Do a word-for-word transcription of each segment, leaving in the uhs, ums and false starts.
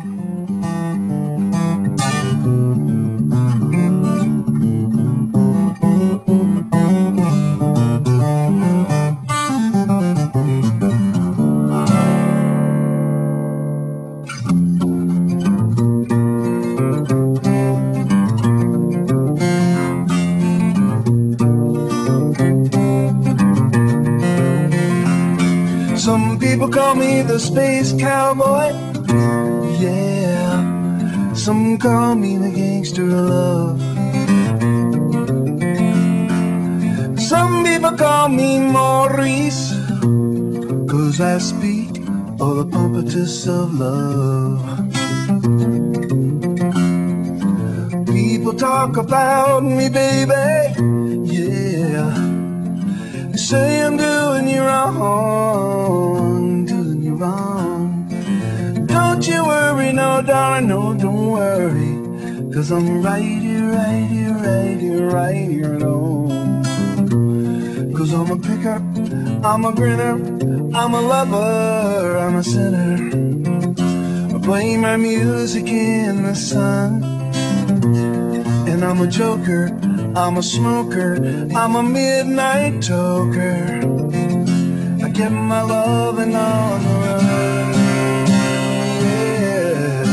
Some people call me the space cowboy, yeah. Some call me the gangster of love. Some people call me Maurice, 'cause I speak of the impetus of love. People talk about me, baby, yeah. They say I'm doing you wrong, doing you wrong. Don't you worry, no, darling, no, don't worry, 'cause I'm right here, right here, right here, right here at home. 'Cause I'm a picker, I'm a grinner, I'm a lover, I'm a sinner. I play my music in the sun, and I'm a joker, I'm a smoker, I'm a midnight toker. I get my loving on the run, yeah.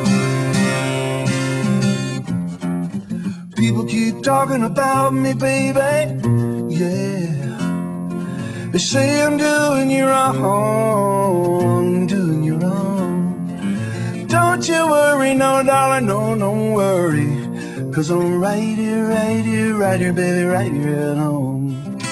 People keep talking about me, baby, yeah. They say I'm doing you wrong, doing you wrong. Don't you worry, no, darling, no, don't worry, 'cause I'm right here, right here, right here, baby, right here at home.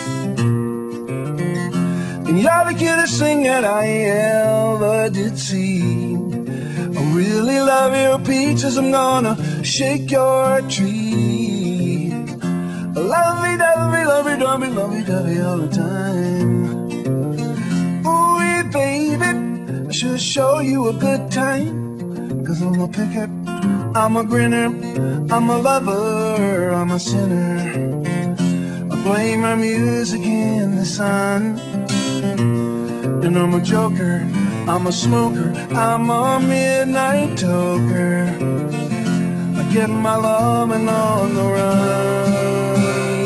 And you're the cutest thing that I ever did see. I really love your peaches, I'm gonna shake your tree. Lovey dovey, lovey dovey, lovey dovey all the time. Ooh, yeah, baby, I should show you a good time, 'cause I'm a picker, I'm a grinner, I'm a lover, I'm a sinner. I play my music in the sun, and I'm a joker, I'm a smoker, I'm a midnight toker. I get my loving on the run.